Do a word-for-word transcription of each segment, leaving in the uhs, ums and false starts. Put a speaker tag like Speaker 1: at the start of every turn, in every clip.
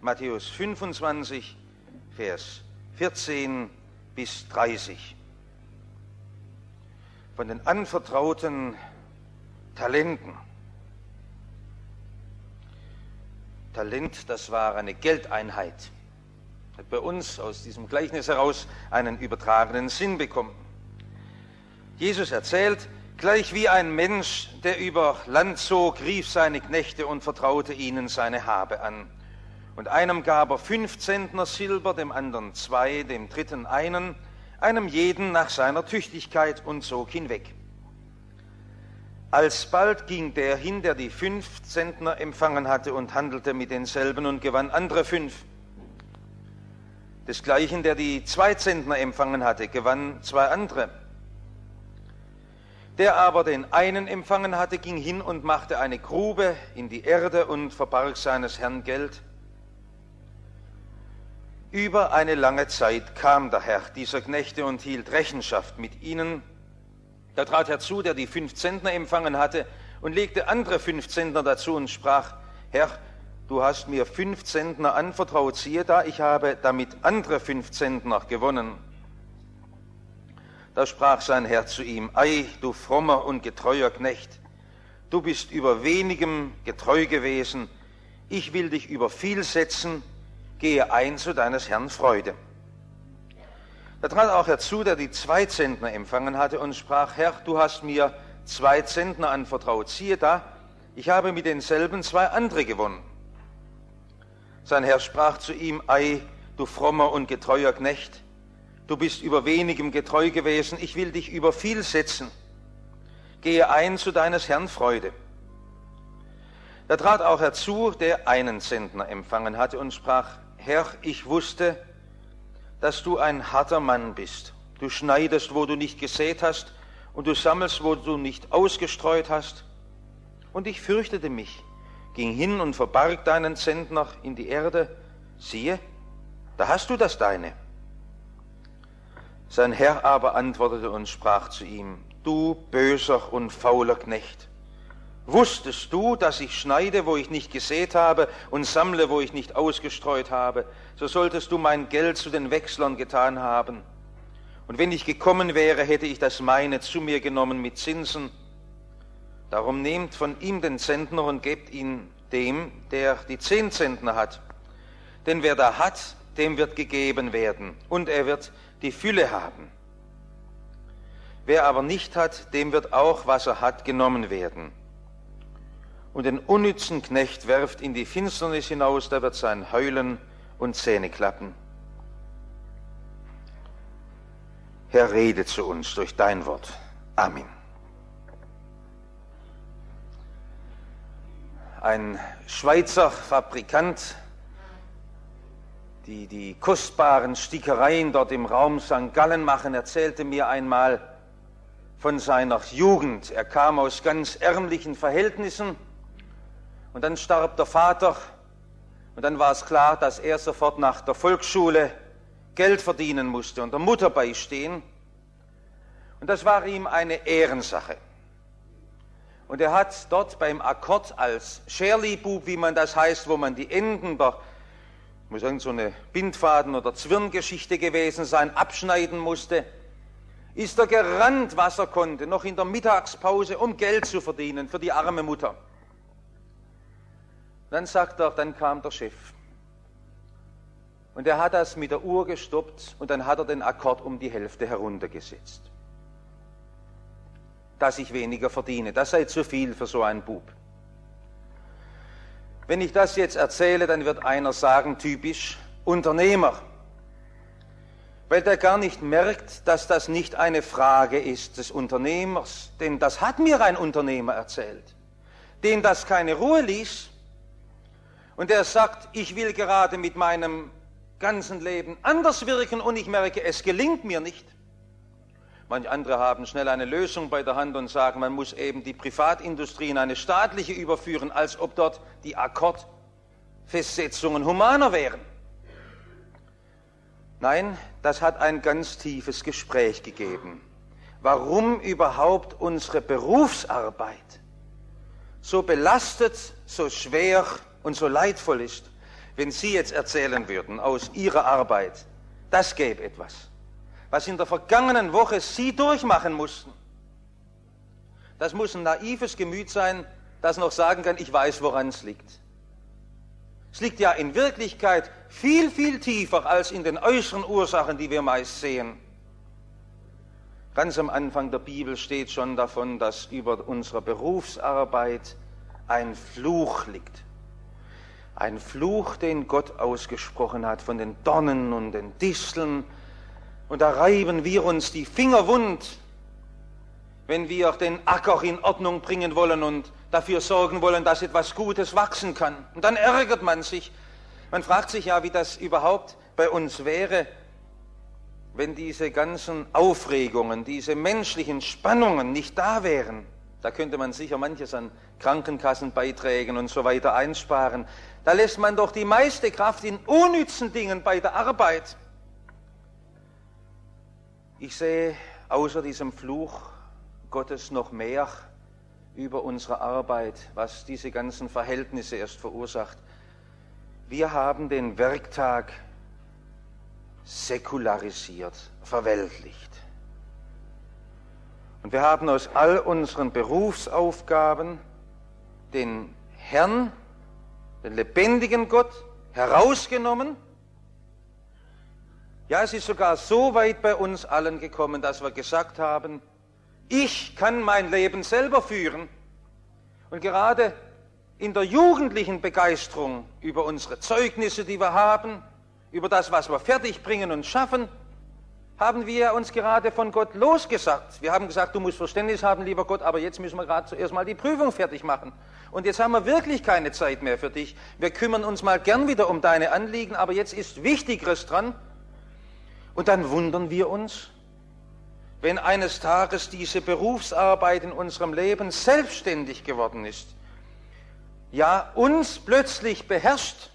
Speaker 1: Matthäus fünfundzwanzig, Vers vierzehn bis dreißig. Von den anvertrauten Talenten. Talent, das war eine Geldeinheit. Hat bei uns aus diesem Gleichnis heraus einen übertragenen Sinn bekommen. Jesus erzählt, gleich wie ein Mensch, der über Land zog, rief seine Knechte und vertraute ihnen seine Habe an. Und einem gab er fünf Zentner Silber, dem anderen zwei, dem dritten einen, einem jeden nach seiner Tüchtigkeit und zog hinweg. Alsbald ging der hin, der die fünf Zentner empfangen hatte und handelte mit denselben und gewann andere fünf. Desgleichen, der die zwei Zentner empfangen hatte, gewann zwei andere. Der aber den einen empfangen hatte, ging hin und machte eine Grube in die Erde und verbarg seines Herrn Geld. Über eine lange Zeit kam der Herr dieser Knechte und hielt Rechenschaft mit ihnen. Da trat herzu, der die fünf Zentner empfangen hatte, und legte andere fünf Zentner dazu und sprach, Herr, du hast mir fünf Zentner anvertraut, siehe da, ich habe damit andere fünf Zentner gewonnen. Da sprach sein Herr zu ihm, Ei, du frommer und getreuer Knecht, du bist über wenigem getreu gewesen, ich will dich über viel setzen, gehe ein zu deines Herrn Freude. Da trat auch herzu, der die zwei Zentner empfangen hatte und sprach, Herr, du hast mir zwei Zentner anvertraut, siehe da, ich habe mit denselben zwei andere gewonnen. Sein Herr sprach zu ihm, Ei, du frommer und getreuer Knecht, du bist über wenigem getreu gewesen, ich will dich über viel setzen, gehe ein zu deines Herrn Freude. Da trat auch herzu, der einen Zentner empfangen hatte und sprach, Herr, ich wusste, dass du ein harter Mann bist. Du schneidest, wo du nicht gesät hast, und du sammelst, wo du nicht ausgestreut hast. Und ich fürchtete mich, ging hin und verbarg deinen Zentner in die Erde. Siehe, da hast du das Deine. Sein Herr aber antwortete und sprach zu ihm, du böser und fauler Knecht, wusstest du, dass ich schneide, wo ich nicht gesät habe, und sammle, wo ich nicht ausgestreut habe, so solltest du mein Geld zu den Wechslern getan haben. Und wenn ich gekommen wäre, hätte ich das meine zu mir genommen mit Zinsen. Darum nehmt von ihm den Zentner und gebt ihn dem, der die zehn Zentner hat. Denn wer da hat, dem wird gegeben werden, und er wird die Fülle haben. Wer aber nicht hat, dem wird auch, was er hat, genommen werden. Und den unnützen Knecht werft in die Finsternis hinaus, da wird sein Heulen und Zähneklappen. Herr, rede zu uns durch dein Wort. Amen. Ein Schweizer Fabrikant, die die kostbaren Stickereien dort im Raum Sankt Gallen machen, erzählte mir einmal von seiner Jugend. Er kam aus ganz ärmlichen Verhältnissen. Und dann starb der Vater und dann war es klar, dass er sofort nach der Volksschule Geld verdienen musste und der Mutter beistehen. Und das war ihm eine Ehrensache. Und er hat dort beim Akkord als Scherli-Bub, wie man das heißt, wo man die Enden der, muss irgend so eine Bindfaden- oder Zwirngeschichte gewesen sein, abschneiden musste, ist er gerannt, was er konnte, noch in der Mittagspause, um Geld zu verdienen für die arme Mutter. Dann sagt er, dann kam der Chef. Und er hat das mit der Uhr gestoppt und dann hat er den Akkord um die Hälfte heruntergesetzt. Dass ich weniger verdiene, das sei zu viel für so einen Bub. Wenn ich das jetzt erzähle, dann wird einer sagen, typisch Unternehmer. Weil der gar nicht merkt, dass das nicht eine Frage ist des Unternehmers. Denn das hat mir ein Unternehmer erzählt, den das keine Ruhe ließ. Und er sagt, ich will gerade mit meinem ganzen Leben anders wirken und ich merke, es gelingt mir nicht. Manche andere haben schnell eine Lösung bei der Hand und sagen, man muss eben die Privatindustrie in eine staatliche überführen, als ob dort die Akkordfestsetzungen humaner wären. Nein, das hat ein ganz tiefes Gespräch gegeben. Warum überhaupt unsere Berufsarbeit so belastet, so schwer und so leidvoll ist. wenn Sie jetzt erzählen würden aus Ihrer Arbeit, das gäbe etwas, was in der vergangenen Woche Sie durchmachen mussten. Das muss ein naives Gemüt sein, das noch sagen kann, ich weiß, woran es liegt. Es liegt ja in Wirklichkeit viel, viel tiefer als in den äußeren Ursachen, die wir meist sehen. Ganz am Anfang der Bibel steht schon davon, dass über unserer Berufsarbeit ein Fluch liegt. Ein Fluch, den Gott ausgesprochen hat von den Dornen und den Disteln. Und da reiben wir uns die Finger wund, wenn wir den Acker in Ordnung bringen wollen und dafür sorgen wollen, dass etwas Gutes wachsen kann. Und dann ärgert man sich. Man fragt sich ja, wie das überhaupt bei uns wäre, wenn diese ganzen Aufregungen, diese menschlichen Spannungen nicht da wären. Da könnte man sicher manches an Krankenkassenbeiträgen und so weiter einsparen. Da lässt man doch die meiste Kraft in unnützen Dingen bei der Arbeit. Ich sehe außer diesem Fluch Gottes noch mehr über unsere Arbeit, was diese ganzen Verhältnisse erst verursacht. Wir haben den Werktag säkularisiert, verweltlicht. Und wir haben aus all unseren Berufsaufgaben den Herrn, den lebendigen Gott, herausgenommen. Ja, es ist sogar so weit bei uns allen gekommen, dass wir gesagt haben, ich kann mein Leben selber führen. Und gerade in der jugendlichen Begeisterung über unsere Zeugnisse, die wir haben, über das, was wir fertigbringen und schaffen, haben wir uns gerade von Gott losgesagt. Wir haben gesagt, du musst Verständnis haben, lieber Gott, aber jetzt müssen wir gerade zuerst mal die Prüfung fertig machen. Und jetzt haben wir wirklich keine Zeit mehr für dich. Wir kümmern uns mal gern wieder um deine Anliegen, aber jetzt ist Wichtigeres dran. Und dann wundern wir uns, wenn eines Tages diese Berufsarbeit in unserem Leben selbstständig geworden ist, ja, uns plötzlich beherrscht.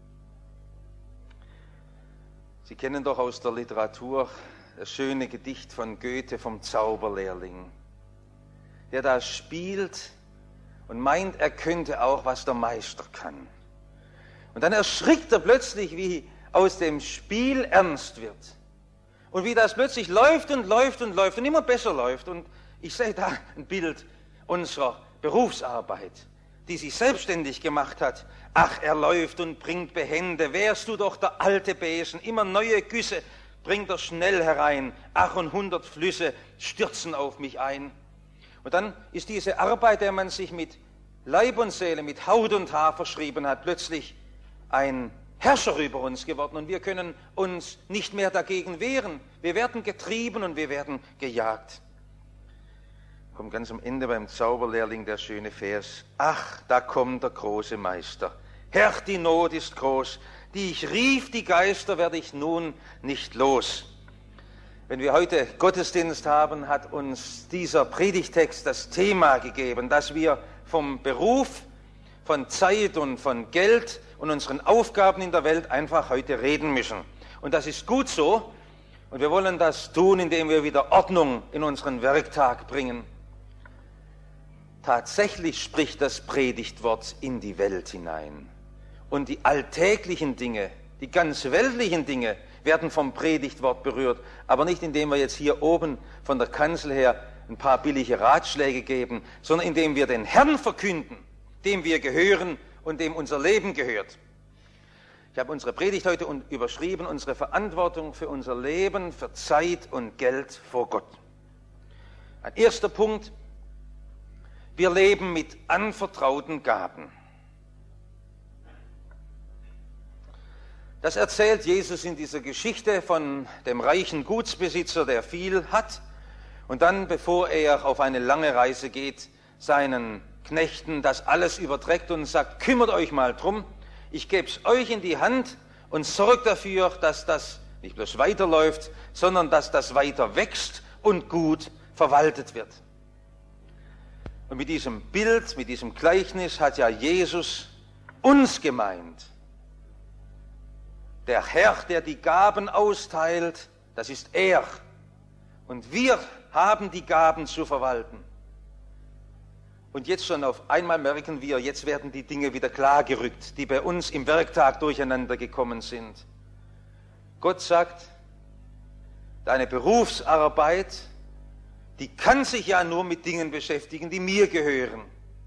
Speaker 1: Sie kennen doch aus der Literatur das schöne Gedicht von Goethe vom Zauberlehrling, der da spielt und meint, er könnte auch, was der Meister kann. Und dann erschrickt er plötzlich, wie aus dem Spiel ernst wird. Und wie das plötzlich läuft und läuft und läuft und immer besser läuft. Und ich sehe da ein Bild unserer Berufsarbeit, die sich selbstständig gemacht hat. Ach, er läuft und bringt behende, wärst du doch der alte Besen, immer neue Güsse bringt er schnell herein. Ach, und hundert Flüsse stürzen auf mich ein. Und dann ist diese Arbeit, der man sich mit Leib und Seele, mit Haut und Haar verschrieben hat, plötzlich ein Herrscher über uns geworden und wir können uns nicht mehr dagegen wehren. Wir werden getrieben und wir werden gejagt. Kommt ganz am Ende beim Zauberlehrling der schöne Vers. Ach, da kommt der große Meister. Herr, die Not ist groß. Die ich rief, die Geister, werde ich nun nicht los. Wenn wir heute Gottesdienst haben, hat uns dieser Predigtext das Thema gegeben, dass wir vom Beruf, von Zeit und von Geld und unseren Aufgaben in der Welt einfach heute reden müssen. Und das ist gut so. Und wir wollen das tun, indem wir wieder Ordnung in unseren Werktag bringen. Tatsächlich spricht das Predigtwort in die Welt hinein. Und die alltäglichen Dinge, die ganz weltlichen Dinge werden vom Predigtwort berührt. Aber nicht, indem wir jetzt hier oben von der Kanzel her ein paar billige Ratschläge geben, sondern indem wir den Herrn verkünden, dem wir gehören und dem unser Leben gehört. Ich habe unsere Predigt heute überschrieben, unsere Verantwortung für unser Leben, für Zeit und Geld vor Gott. Ein erster Punkt, wir leben mit anvertrauten Gaben. Das erzählt Jesus in dieser Geschichte von dem reichen Gutsbesitzer, der viel hat und dann, bevor er auf eine lange Reise geht, seinen Knechten das alles überträgt und sagt, kümmert euch mal drum, ich gebe es euch in die Hand und sorgt dafür, dass das nicht bloß weiterläuft, sondern dass das weiter wächst und gut verwaltet wird. Und mit diesem Bild, mit diesem Gleichnis hat ja Jesus uns gemeint. Der Herr, der die Gaben austeilt, das ist er. Und wir haben die Gaben zu verwalten. Und jetzt schon auf einmal merken wir, jetzt werden die Dinge wieder klargerückt, die bei uns im Werktag durcheinander gekommen sind. Gott sagt, deine Berufsarbeit, die kann sich ja nur mit Dingen beschäftigen, die mir gehören.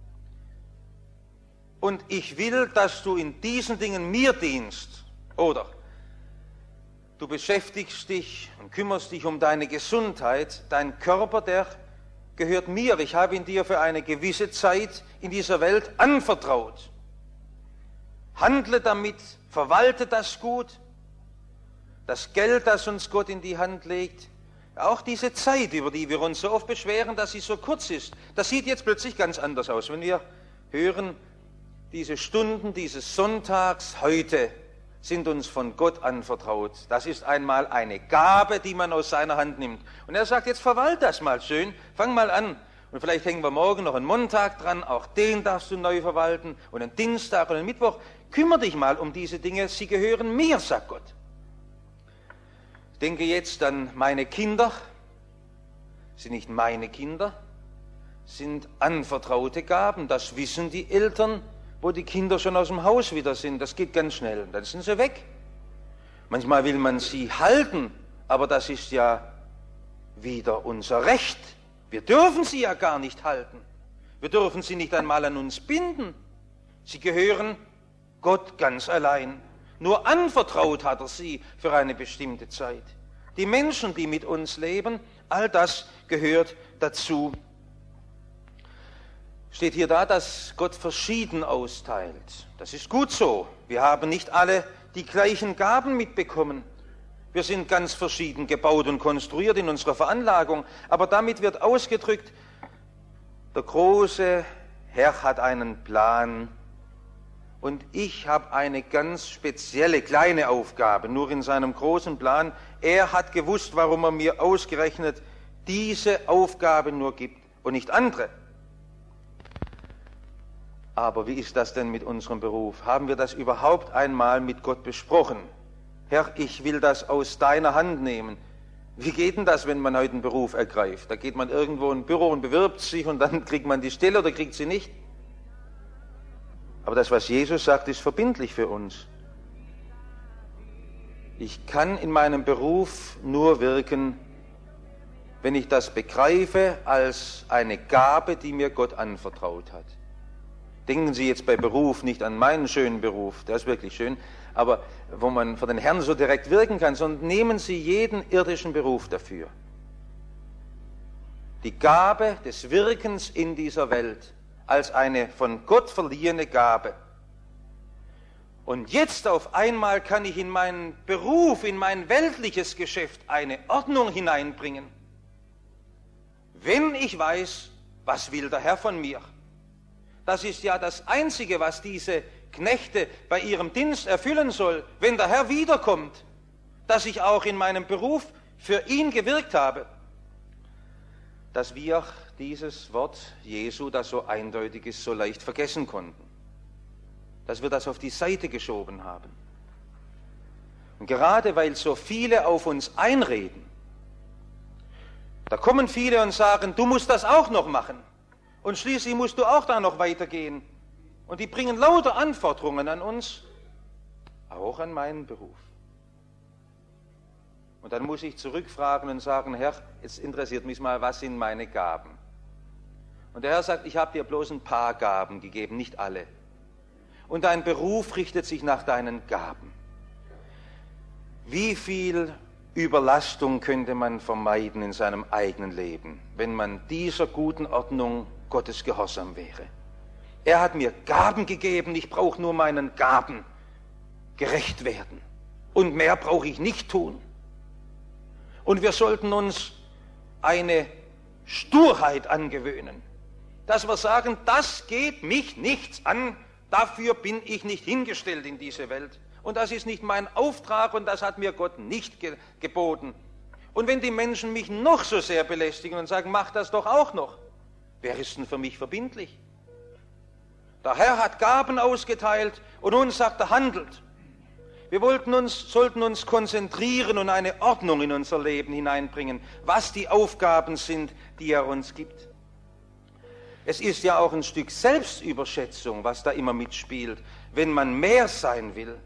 Speaker 1: Und ich will, dass du in diesen Dingen mir dienst. Oder du beschäftigst dich und kümmerst dich um deine Gesundheit. Dein Körper, der gehört mir. Ich habe ihn dir für eine gewisse Zeit in dieser Welt anvertraut. Handle damit, verwalte das gut. Das Geld, das uns Gott in die Hand legt, auch diese Zeit, über die wir uns so oft beschweren, dass sie so kurz ist, das sieht jetzt plötzlich ganz anders aus. Wenn wir hören, diese Stunden dieses Sonntags heute sind uns von Gott anvertraut. Das ist einmal eine Gabe, die man aus seiner Hand nimmt. Und er sagt, jetzt verwalt das mal schön, fang mal an. Und vielleicht hängen wir morgen noch einen Montag dran, auch den darfst du neu verwalten. Und einen Dienstag und einen Mittwoch. Kümmere dich mal um diese Dinge, sie gehören mir, sagt Gott. Ich denke jetzt an meine Kinder, sind nicht meine Kinder, sind anvertraute Gaben. Das wissen die Eltern, wo die Kinder schon aus dem Haus wieder sind. Das geht ganz schnell, dann sind sie weg. Manchmal will man sie halten, aber das ist ja wieder unser Recht. Wir dürfen sie ja gar nicht halten. Wir dürfen sie nicht einmal an uns binden. Sie gehören Gott ganz allein. Nur anvertraut hat er sie für eine bestimmte Zeit. Die Menschen, die mit uns leben, all das gehört dazu. Steht hier da, dass Gott verschieden austeilt. Das ist gut so. Wir haben nicht alle die gleichen Gaben mitbekommen. Wir sind ganz verschieden gebaut und konstruiert in unserer Veranlagung. Aber damit wird ausgedrückt, der große Herr hat einen Plan und ich habe eine ganz spezielle kleine Aufgabe, nur in seinem großen Plan. Er hat gewusst, warum er mir ausgerechnet diese Aufgabe nur gibt und nicht andere. Aber wie ist das denn mit unserem Beruf? Haben wir das überhaupt einmal mit Gott besprochen? Herr, ich will das aus deiner Hand nehmen. Wie geht denn das, wenn man heute einen Beruf ergreift? Da geht man irgendwo in ein Büro und bewirbt sich und dann kriegt man die Stelle oder kriegt sie nicht? Aber das, was Jesus sagt, ist verbindlich für uns. Ich kann in meinem Beruf nur wirken, wenn ich das begreife als eine Gabe, die mir Gott anvertraut hat. Denken Sie jetzt bei Beruf nicht an meinen schönen Beruf, der ist wirklich schön, aber wo man für den Herrn so direkt wirken kann, sondern nehmen Sie jeden irdischen Beruf dafür. Die Gabe des Wirkens in dieser Welt als eine von Gott verliehene Gabe. Und jetzt auf einmal kann ich in meinen Beruf, in mein weltliches Geschäft eine Ordnung hineinbringen, wenn ich weiß, was will der Herr von mir. Das ist ja das Einzige, was diese Knechte bei ihrem Dienst erfüllen soll, wenn der Herr wiederkommt, dass ich auch in meinem Beruf für ihn gewirkt habe. Dass wir dieses Wort Jesu, das so eindeutig ist, so leicht vergessen konnten. Dass wir das auf die Seite geschoben haben. Und gerade weil so viele auf uns einreden, da kommen viele und sagen, du musst das auch noch machen. Und schließlich musst du auch da noch weitergehen. Und die bringen lauter Anforderungen an uns, auch an meinen Beruf. Und dann muss ich zurückfragen und sagen, Herr, jetzt interessiert mich mal, was sind meine Gaben? Und der Herr sagt, ich habe dir bloß ein paar Gaben gegeben, nicht alle. Und dein Beruf richtet sich nach deinen Gaben. Wie viel Überlastung könnte man vermeiden in seinem eigenen Leben, wenn man dieser guten Ordnung Gottes gehorsam wäre? Er hat mir Gaben gegeben, ich brauche nur meinen Gaben gerecht werden. Und mehr brauche ich nicht tun. Und wir sollten uns eine Sturheit angewöhnen, dass wir sagen, das geht mich nichts an, dafür bin ich nicht hingestellt in diese Welt. Und das ist nicht mein Auftrag und das hat mir Gott nicht ge- geboten. Und wenn die Menschen mich noch so sehr belästigen und sagen, mach das doch auch noch, wer ist denn für mich verbindlich? Der Herr hat Gaben ausgeteilt und uns sagt er, handelt. Wir wollten uns, sollten uns konzentrieren und eine Ordnung in unser Leben hineinbringen, was die Aufgaben sind, die er uns gibt. Es ist ja auch ein Stück Selbstüberschätzung, was da immer mitspielt, wenn man mehr sein will.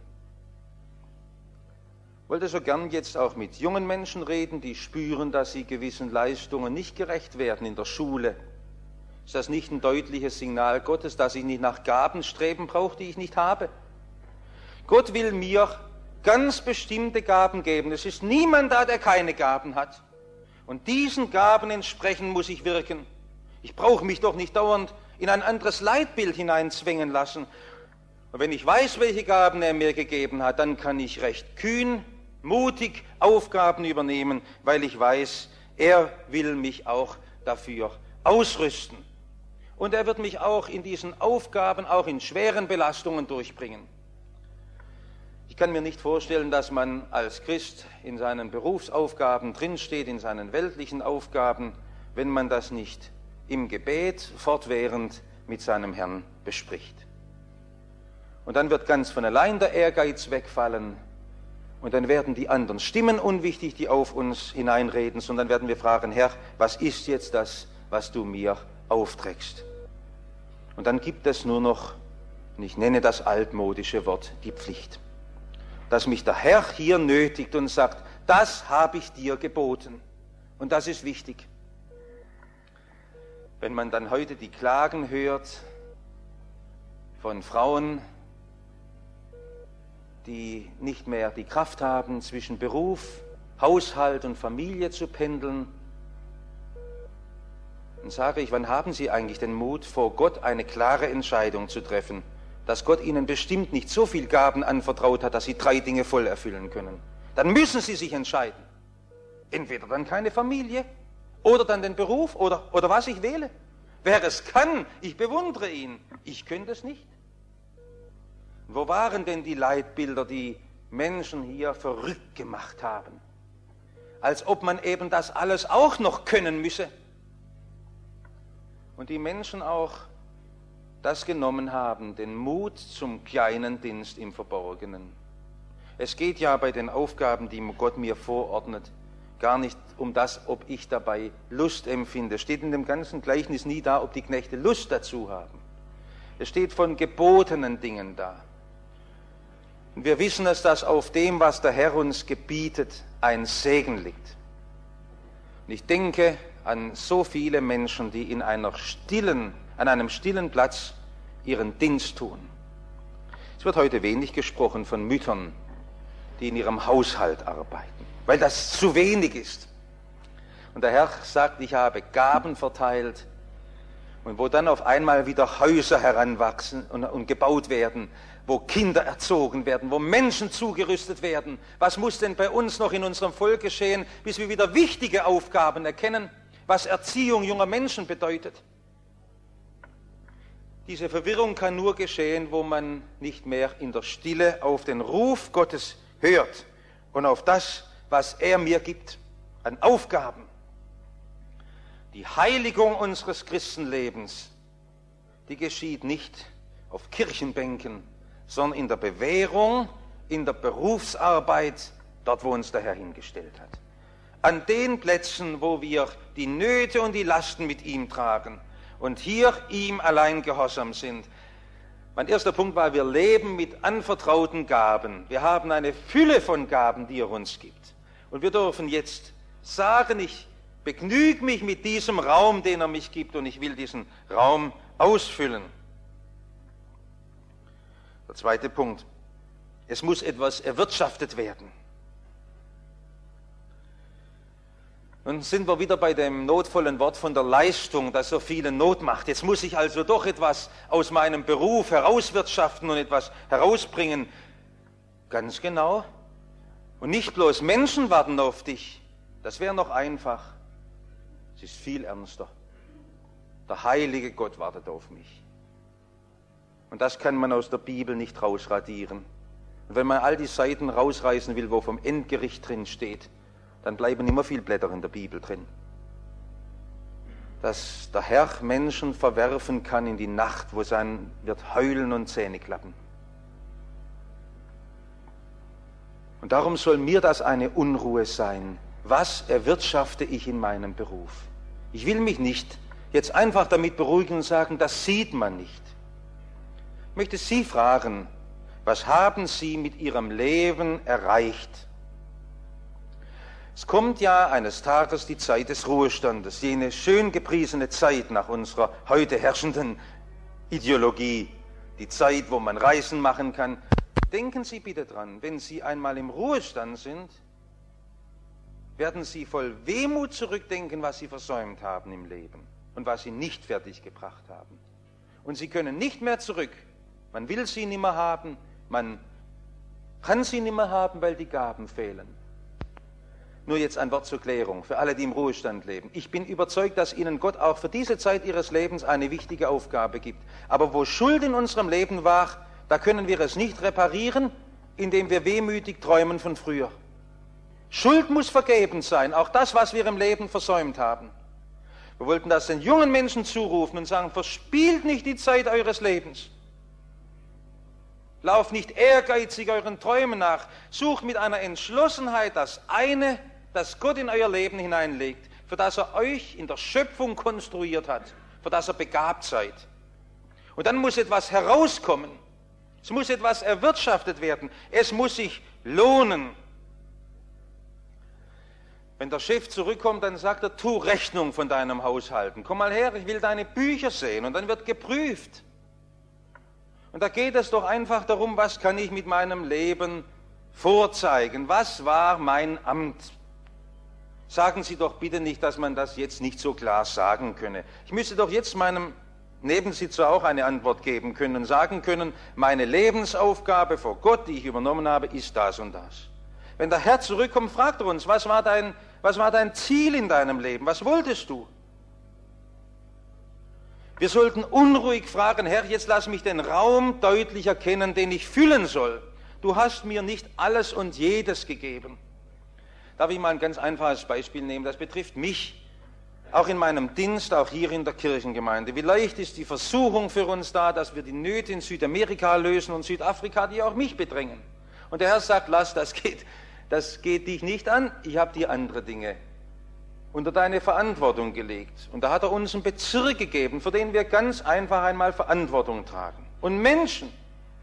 Speaker 1: Ich wollte so gern jetzt auch mit jungen Menschen reden, die spüren, dass sie gewissen Leistungen nicht gerecht werden in der Schule. Ist das nicht ein deutliches Signal Gottes, dass ich nicht nach Gaben streben brauche, die ich nicht habe? Gott will mir ganz bestimmte Gaben geben. Es ist niemand da, der keine Gaben hat. Und diesen Gaben entsprechend muss ich wirken. Ich brauche mich doch nicht dauernd in ein anderes Leitbild hineinzwängen lassen. Und wenn ich weiß, welche Gaben er mir gegeben hat, dann kann ich recht kühn, mutig Aufgaben übernehmen, weil ich weiß, er will mich auch dafür ausrüsten. Und er wird mich auch in diesen Aufgaben, auch in schweren Belastungen durchbringen. Ich kann mir nicht vorstellen, dass man als Christ in seinen Berufsaufgaben drinsteht, in seinen weltlichen Aufgaben, wenn man das nicht im Gebet fortwährend mit seinem Herrn bespricht. Und dann wird ganz von allein der Ehrgeiz wegfallen und dann werden die anderen Stimmen unwichtig, die auf uns hineinreden, sondern werden wir fragen, Herr, was ist jetzt das, was du mir aufträgst? Und dann gibt es nur noch, und ich nenne das altmodische Wort, die Pflicht. Dass mich der Herr hier nötigt und sagt, das habe ich dir geboten. Und das ist wichtig. Wenn man dann heute die Klagen hört von Frauen, die nicht mehr die Kraft haben, zwischen Beruf, Haushalt und Familie zu pendeln, dann sage ich, wann haben Sie eigentlich den Mut, vor Gott eine klare Entscheidung zu treffen, dass Gott Ihnen bestimmt nicht so viel Gaben anvertraut hat, dass Sie drei Dinge voll erfüllen können? Dann müssen Sie sich entscheiden. Entweder dann keine Familie oder dann den Beruf oder, oder was ich wähle. Wer es kann, ich bewundere ihn. Ich könnte es nicht. Wo waren denn die Leitbilder, die Menschen hier verrückt gemacht haben? Als ob man eben das alles auch noch können müsse. Und die Menschen auch das genommen haben, den Mut zum kleinen Dienst im Verborgenen. Es geht ja bei den Aufgaben, die Gott mir vorordnet, gar nicht um das, ob ich dabei Lust empfinde. Es steht in dem ganzen Gleichnis nie da, ob die Knechte Lust dazu haben. Es steht von gebotenen Dingen da. Und wir wissen es, dass auf dem, was der Herr uns gebietet, ein Segen liegt. Und ich denke an so viele Menschen, die in einer stillen, an einem stillen Platz ihren Dienst tun. Es wird heute wenig gesprochen von Müttern, die in ihrem Haushalt arbeiten, weil das zu wenig ist. Und der Herr sagt, ich habe Gaben verteilt. Und wo dann auf einmal wieder Häuser heranwachsen und, und gebaut werden, wo Kinder erzogen werden, wo Menschen zugerüstet werden, was muss denn bei uns noch in unserem Volk geschehen, bis wir wieder wichtige Aufgaben erkennen, was Erziehung junger Menschen bedeutet? Diese Verwirrung kann nur geschehen, wo man nicht mehr in der Stille auf den Ruf Gottes hört und auf das, was er mir gibt an Aufgaben. Die Heiligung unseres Christenlebens, die geschieht nicht auf Kirchenbänken, sondern in der Bewährung, in der Berufsarbeit, dort, wo uns der Herr hingestellt hat. An den Plätzen, wo wir die Nöte und die Lasten mit ihm tragen und hier ihm allein gehorsam sind. Mein erster Punkt war, wir leben mit anvertrauten Gaben. Wir haben eine Fülle von Gaben, die er uns gibt. Und wir dürfen jetzt sagen, ich begnüge mich mit diesem Raum, den er mich gibt, und ich will diesen Raum ausfüllen. Der zweite Punkt, es muss etwas erwirtschaftet werden. Nun sind wir wieder bei dem notvollen Wort von der Leistung, das so viele Not macht. Jetzt muss ich also doch etwas aus meinem Beruf herauswirtschaften und etwas herausbringen. Ganz genau. Und nicht bloß Menschen warten auf dich. Das wäre noch einfach. Es ist viel ernster. Der heilige Gott wartet auf mich. Und das kann man aus der Bibel nicht rausradieren. Und wenn man all die Seiten rausreißen will, wo vom Endgericht drin steht, dann bleiben immer viel Blätter in der Bibel drin. Dass der Herr Menschen verwerfen kann in die Nacht, wo sein wird heulen und Zähne klappen. Und darum soll mir das eine Unruhe sein. Was erwirtschafte ich in meinem Beruf? Ich will mich nicht jetzt einfach damit beruhigen und sagen, das sieht man nicht. Ich möchte Sie fragen, was haben Sie mit Ihrem Leben erreicht? Es kommt ja eines Tages die Zeit des Ruhestandes, jene schön gepriesene Zeit nach unserer heute herrschenden Ideologie, die Zeit, wo man Reisen machen kann. Denken Sie bitte dran, wenn Sie einmal im Ruhestand sind, werden Sie voll Wehmut zurückdenken, was Sie versäumt haben im Leben und was Sie nicht fertiggebracht haben. Und Sie können nicht mehr zurück. Man will Sie nicht mehr haben, man kann Sie nicht mehr haben, weil die Gaben fehlen. Nur jetzt ein Wort zur Klärung für alle, die im Ruhestand leben. Ich bin überzeugt, dass Ihnen Gott auch für diese Zeit Ihres Lebens eine wichtige Aufgabe gibt. Aber wo Schuld in unserem Leben war, da können wir es nicht reparieren, indem wir wehmütig träumen von früher. Schuld muss vergeben sein, auch das, was wir im Leben versäumt haben. Wir wollten das den jungen Menschen zurufen und sagen, verspielt nicht die Zeit eures Lebens. Lauft nicht ehrgeizig euren Träumen nach. Sucht mit einer Entschlossenheit das eine, das Gott in euer Leben hineinlegt, für das er euch in der Schöpfung konstruiert hat, für das er begabt seid. Und dann muss etwas herauskommen. Es muss etwas erwirtschaftet werden. Es muss sich lohnen. Wenn der Chef zurückkommt, dann sagt er, tu Rechnung von deinem Haushalten. Komm mal her, ich will deine Bücher sehen. Und dann wird geprüft. Und da geht es doch einfach darum, was kann ich mit meinem Leben vorzeigen? Was war mein Amt? Sagen Sie doch bitte nicht, dass man das jetzt nicht so klar sagen könne. Ich müsste doch jetzt meinem Nebensitzer auch eine Antwort geben können und sagen können, meine Lebensaufgabe vor Gott, die ich übernommen habe, ist das und das. Wenn der Herr zurückkommt, fragt er uns, was war dein, was war dein Ziel in deinem Leben? Was wolltest du? Wir sollten unruhig fragen, Herr, jetzt lass mich den Raum deutlich erkennen, den ich füllen soll. Du hast mir nicht alles und jedes gegeben. Darf ich mal ein ganz einfaches Beispiel nehmen? Das betrifft mich, auch in meinem Dienst, auch hier in der Kirchengemeinde. Wie leicht ist die Versuchung für uns da, dass wir die Nöte in Südamerika lösen und Südafrika, die auch mich bedrängen. Und der Herr sagt, lass, das geht, das geht dich nicht an, ich habe dir andere Dinge unter deine Verantwortung gelegt. Und da hat er uns einen Bezirk gegeben, für den wir ganz einfach einmal Verantwortung tragen. Und Menschen.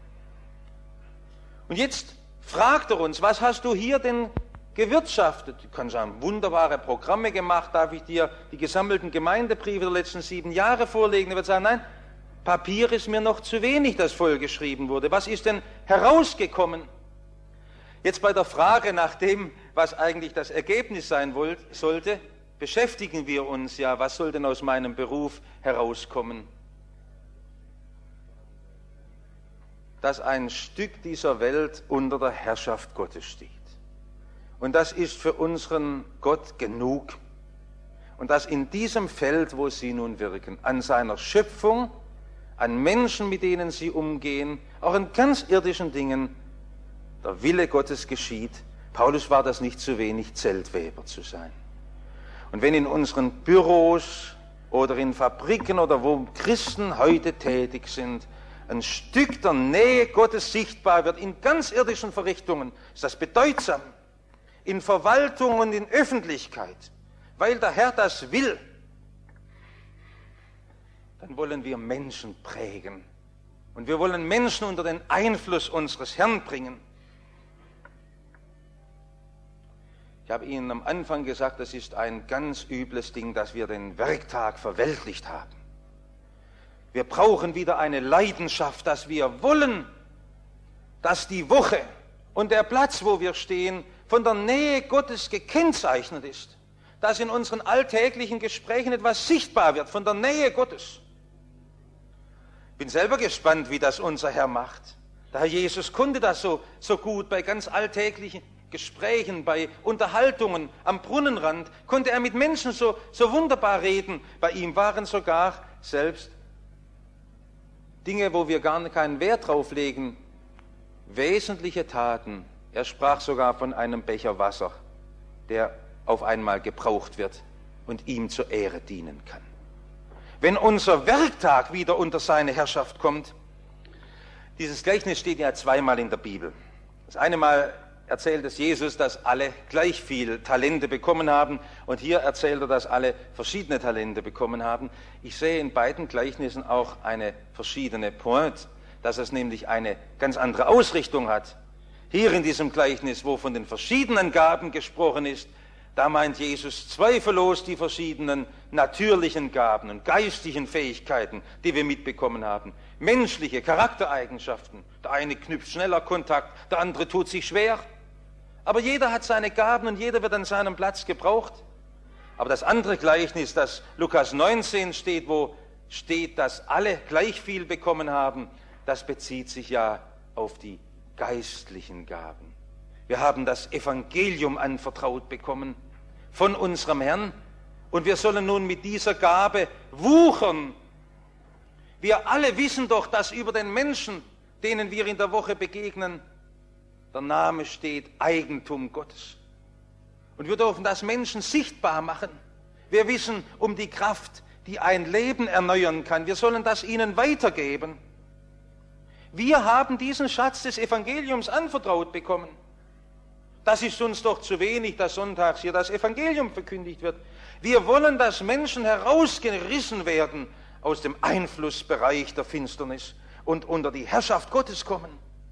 Speaker 1: Und jetzt fragt er uns, was hast du hier denn gewirtschaftet? Du kannst sagen, wunderbare Programme gemacht, darf ich dir die gesammelten Gemeindebriefe der letzten sieben Jahre vorlegen? Er wird sagen, nein, Papier ist mir noch zu wenig, das vollgeschrieben wurde. Was ist denn herausgekommen? Jetzt bei der Frage nach dem, was eigentlich das Ergebnis sein wollt, sollte, beschäftigen wir uns ja, was soll denn aus meinem Beruf herauskommen? Dass ein Stück dieser Welt unter der Herrschaft Gottes steht. Und das ist für unseren Gott genug. Und dass in diesem Feld, wo Sie nun wirken, an seiner Schöpfung, an Menschen, mit denen Sie umgehen, auch in ganz irdischen Dingen, der Wille Gottes geschieht. Paulus war das nicht zu wenig, Zeltweber zu sein. Und wenn in unseren Büros oder in Fabriken oder wo Christen heute tätig sind, ein Stück der Nähe Gottes sichtbar wird, in ganz irdischen Verrichtungen, ist das bedeutsam. In Verwaltung und in Öffentlichkeit, weil der Herr das will, dann wollen wir Menschen prägen. Und wir wollen Menschen unter den Einfluss unseres Herrn bringen. Ich habe Ihnen am Anfang gesagt, das ist ein ganz übles Ding, dass wir den Werktag verweltlicht haben. Wir brauchen wieder eine Leidenschaft, dass wir wollen, dass die Woche und der Platz, wo wir stehen, von der Nähe Gottes gekennzeichnet ist. Dass in unseren alltäglichen Gesprächen etwas sichtbar wird von der Nähe Gottes. Ich bin selber gespannt, wie das unser Herr macht. Der Herr Jesus konnte das so, so gut bei ganz alltäglichen Gesprächen, bei Unterhaltungen am Brunnenrand, konnte er mit Menschen so, so wunderbar reden. Bei ihm waren sogar selbst Dinge, wo wir gar keinen Wert drauf legen, wesentliche Taten. Er sprach sogar von einem Becher Wasser, der auf einmal gebraucht wird und ihm zur Ehre dienen kann. Wenn unser Werktag wieder unter seine Herrschaft kommt, dieses Gleichnis steht ja zweimal in der Bibel. Das eine Mal erzählt es Jesus, dass alle gleich viel Talente bekommen haben. Und hier erzählt er, dass alle verschiedene Talente bekommen haben. Ich sehe in beiden Gleichnissen auch eine verschiedene Pointe, dass es nämlich eine ganz andere Ausrichtung hat. Hier in diesem Gleichnis, wo von den verschiedenen Gaben gesprochen ist, da meint Jesus zweifellos die verschiedenen natürlichen Gaben und geistlichen Fähigkeiten, die wir mitbekommen haben. Menschliche Charaktereigenschaften. Der eine knüpft schneller Kontakt, der andere tut sich schwer. Aber jeder hat seine Gaben und jeder wird an seinem Platz gebraucht. Aber das andere Gleichnis, das Lukas neunzehn steht, wo steht, dass alle gleich viel bekommen haben, das bezieht sich ja auf die geistlichen Gaben. Wir haben das Evangelium anvertraut bekommen von unserem Herrn und wir sollen nun mit dieser Gabe wuchern. Wir alle wissen doch, dass über den Menschen, denen wir in der Woche begegnen, der Name steht Eigentum Gottes. Und wir dürfen das Menschen sichtbar machen. Wir wissen um die Kraft, die ein Leben erneuern kann. Wir sollen das ihnen weitergeben. Wir haben diesen Schatz des Evangeliums anvertraut bekommen. Das ist uns doch zu wenig, dass sonntags hier das Evangelium verkündigt wird. Wir wollen, dass Menschen herausgerissen werden aus dem Einflussbereich der Finsternis und unter die Herrschaft Gottes kommen.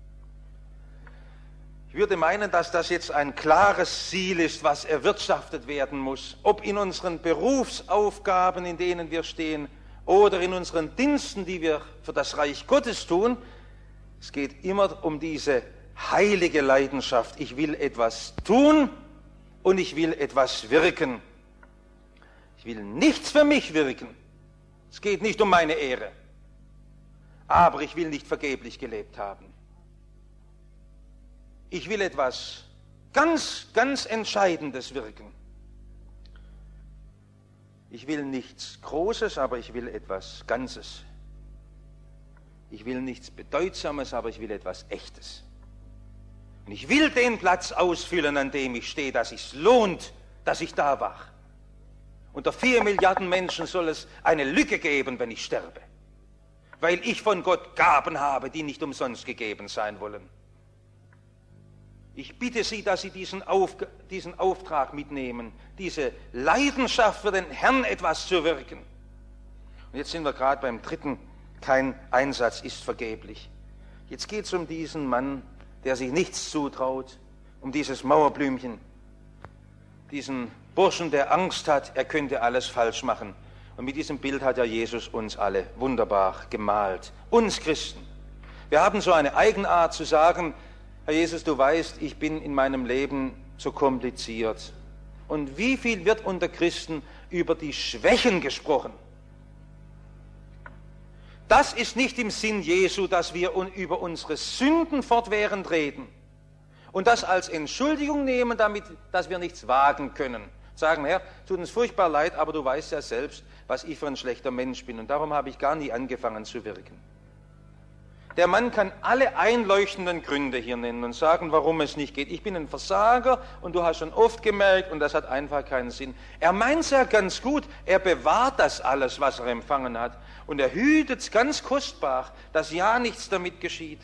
Speaker 1: Ich würde meinen, dass das jetzt ein klares Ziel ist, was erwirtschaftet werden muss. Ob in unseren Berufsaufgaben, in denen wir stehen, oder in unseren Diensten, die wir für das Reich Gottes tun. Es geht immer um diese heilige Leidenschaft. Ich will etwas tun und ich will etwas wirken. Ich will nichts für mich wirken. Es geht nicht um meine Ehre. Aber ich will nicht vergeblich gelebt haben. Ich will etwas ganz, ganz Entscheidendes wirken. Ich will nichts Großes, aber ich will etwas Ganzes. Ich will nichts Bedeutsames, aber ich will etwas Echtes. Und ich will den Platz ausfüllen, an dem ich stehe, dass es lohnt, dass ich da war. Unter vier Milliarden Menschen soll es eine Lücke geben, wenn ich sterbe. Weil ich von Gott Gaben habe, die nicht umsonst gegeben sein wollen. Ich bitte Sie, dass Sie diesen, Auf, diesen Auftrag mitnehmen, diese Leidenschaft für den Herrn etwas zu wirken. Und jetzt sind wir gerade beim dritten, kein Einsatz ist vergeblich. Jetzt geht es um diesen Mann, der sich nichts zutraut, um dieses Mauerblümchen, diesen Burschen, der Angst hat, er könnte alles falsch machen. Und mit diesem Bild hat ja Jesus uns alle wunderbar gemalt, uns Christen. Wir haben so eine Eigenart zu sagen, Herr Jesus, du weißt, ich bin in meinem Leben so kompliziert. Und wie viel wird unter Christen über die Schwächen gesprochen? Das ist nicht im Sinn Jesu, dass wir über unsere Sünden fortwährend reden und das als Entschuldigung nehmen, damit, dass wir nichts wagen können. Sagen, Herr, tut uns furchtbar leid, aber du weißt ja selbst, was ich für ein schlechter Mensch bin und darum habe ich gar nie angefangen zu wirken. Der Mann kann alle einleuchtenden Gründe hier nennen und sagen, warum es nicht geht. Ich bin ein Versager und du hast schon oft gemerkt und das hat einfach keinen Sinn. Er meint es ja ganz gut, er bewahrt das alles, was er empfangen hat und er hütet es ganz kostbar, dass ja nichts damit geschieht.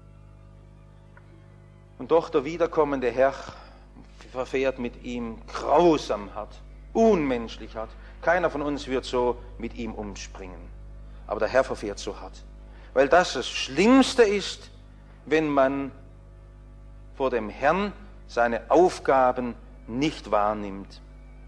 Speaker 1: Und doch der wiederkommende Herr verfährt mit ihm grausam hart, unmenschlich hart. Keiner von uns wird so mit ihm umspringen, aber der Herr verfährt so hart. Weil das das Schlimmste ist, wenn man vor dem Herrn seine Aufgaben nicht wahrnimmt.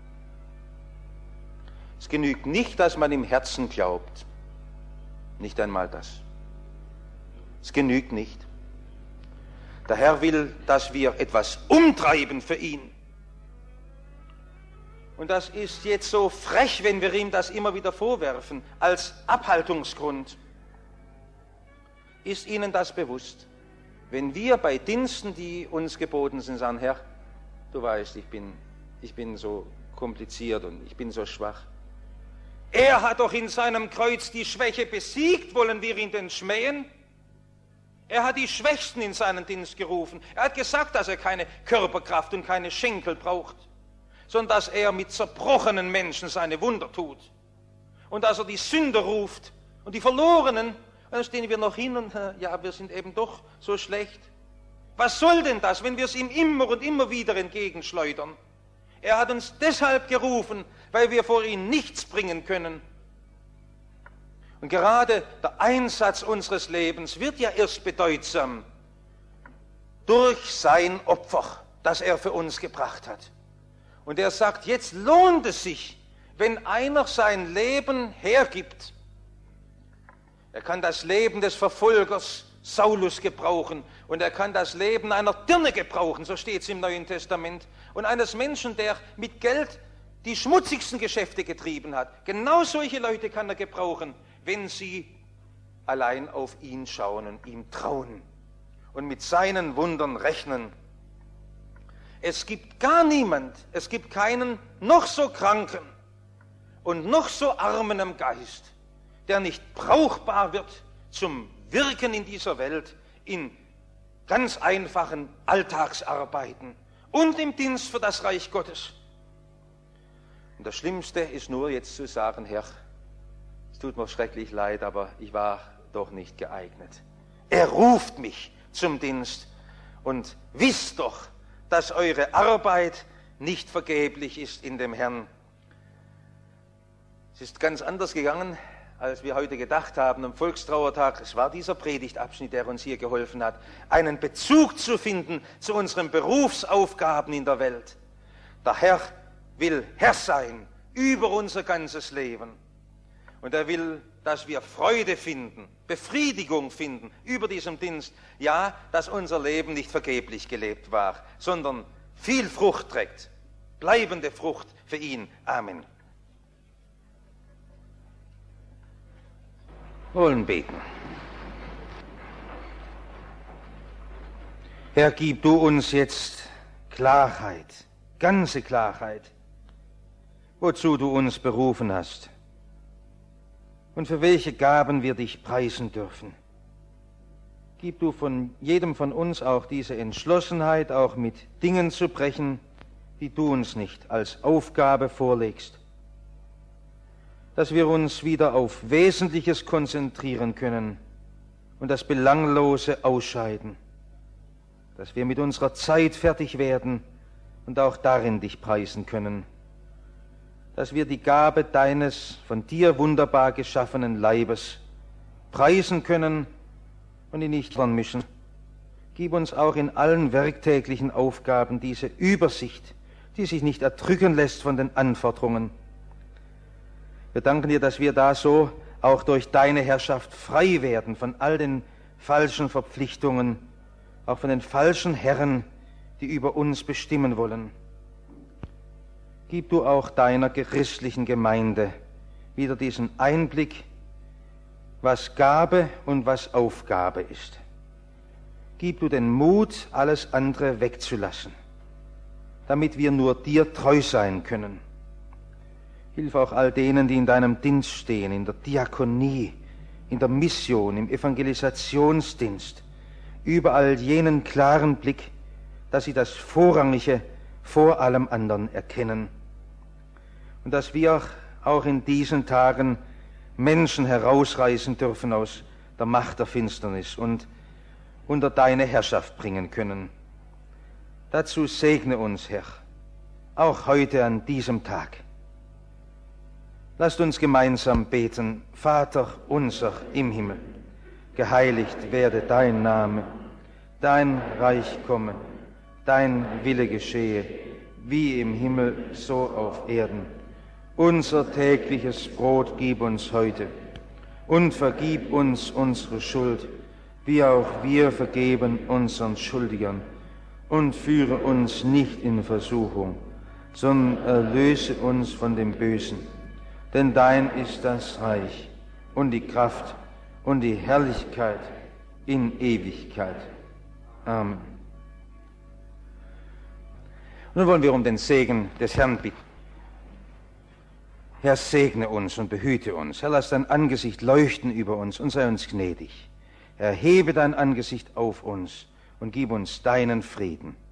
Speaker 1: Es genügt nicht, dass man im Herzen glaubt. Nicht einmal das. Es genügt nicht. Der Herr will, dass wir etwas umtreiben für ihn. Und das ist jetzt so frech, wenn wir ihm das immer wieder vorwerfen, als Abhaltungsgrund. Ist Ihnen das bewusst? Wenn wir bei Diensten, die uns geboten sind, sagen, Herr, du weißt, ich bin, ich bin so kompliziert und ich bin so schwach. Er hat doch in seinem Kreuz die Schwäche besiegt, wollen wir ihn denn schmähen? Er hat die Schwächsten in seinen Dienst gerufen. Er hat gesagt, dass er keine Körperkraft und keine Schenkel braucht, sondern dass er mit zerbrochenen Menschen seine Wunder tut. Und dass er die Sünder ruft und die Verlorenen. Und dann stehen wir noch hin und ja, wir sind eben doch so schlecht. Was soll denn das, wenn wir es ihm immer und immer wieder entgegenschleudern? Er hat uns deshalb gerufen, weil wir vor ihn nichts bringen können. Und gerade der Einsatz unseres Lebens wird ja erst bedeutsam durch sein Opfer, das er für uns gebracht hat. Und er sagt, jetzt lohnt es sich, wenn einer sein Leben hergibt. Er kann das Leben des Verfolgers Saulus gebrauchen und er kann das Leben einer Dirne gebrauchen, so steht es im Neuen Testament, und eines Menschen, der mit Geld die schmutzigsten Geschäfte getrieben hat. Genau solche Leute kann er gebrauchen, wenn sie allein auf ihn schauen und ihm trauen und mit seinen Wundern rechnen. Es gibt gar niemand, es gibt keinen noch so Kranken und noch so Armen am Geist, der nicht brauchbar wird zum Wirken in dieser Welt, in ganz einfachen Alltagsarbeiten und im Dienst für das Reich Gottes. Und das Schlimmste ist nur jetzt zu sagen, Herr, es tut mir schrecklich leid, aber ich war doch nicht geeignet. Er ruft mich zum Dienst und wisst doch, dass eure Arbeit nicht vergeblich ist in dem Herrn. Es ist ganz anders gegangen, als wir heute gedacht haben am Volkstrauertag. Es war dieser Predigtabschnitt, der uns hier geholfen hat, einen Bezug zu finden zu unseren Berufsaufgaben in der Welt. Der Herr will Herr sein über unser ganzes Leben. Und er will, dass wir Freude finden, Befriedigung finden über diesem Dienst. Ja, dass unser Leben nicht vergeblich gelebt war, sondern viel Frucht trägt, bleibende Frucht für ihn. Amen. Wir wollen beten. Herr, gib du uns jetzt Klarheit, ganze Klarheit, wozu du uns berufen hast und für welche Gaben wir dich preisen dürfen. Gib du von jedem von uns auch diese Entschlossenheit, auch mit Dingen zu brechen, die du uns nicht als Aufgabe vorlegst, dass wir uns wieder auf Wesentliches konzentrieren können und das Belanglose ausscheiden, dass wir mit unserer Zeit fertig werden und auch darin dich preisen können, dass wir die Gabe deines von dir wunderbar geschaffenen Leibes preisen können und ihn nicht vermischen. Gib uns auch in allen werktäglichen Aufgaben diese Übersicht, die sich nicht erdrücken lässt von den Anforderungen. Wir danken dir, dass wir da so auch durch deine Herrschaft frei werden von all den falschen Verpflichtungen, auch von den falschen Herren, die über uns bestimmen wollen. Gib du auch deiner christlichen Gemeinde wieder diesen Einblick, was Gabe und was Aufgabe ist. Gib du den Mut, alles andere wegzulassen, damit wir nur dir treu sein können. Hilf auch all denen, die in deinem Dienst stehen, in der Diakonie, in der Mission, im Evangelisationsdienst, überall jenen klaren Blick, dass sie das Vorrangige vor allem anderen erkennen. Und dass wir auch in diesen Tagen Menschen herausreißen dürfen aus der Macht der Finsternis und unter deine Herrschaft bringen können. Dazu segne uns, Herr, auch heute an diesem Tag. Lasst uns gemeinsam beten. Vater unser im Himmel, geheiligt werde dein Name, dein Reich komme, dein Wille geschehe, wie im Himmel, so auf Erden. Unser tägliches Brot gib uns heute und vergib uns unsere Schuld, wie auch wir vergeben unseren Schuldigern. Und führe uns nicht in Versuchung, sondern erlöse uns von dem Bösen. Denn dein ist das Reich und die Kraft und die Herrlichkeit in Ewigkeit. Amen. Nun wollen wir um den Segen des Herrn bitten. Herr, segne uns und behüte uns. Herr, lass dein Angesicht leuchten über uns und sei uns gnädig. Erhebe dein Angesicht auf uns und gib uns deinen Frieden.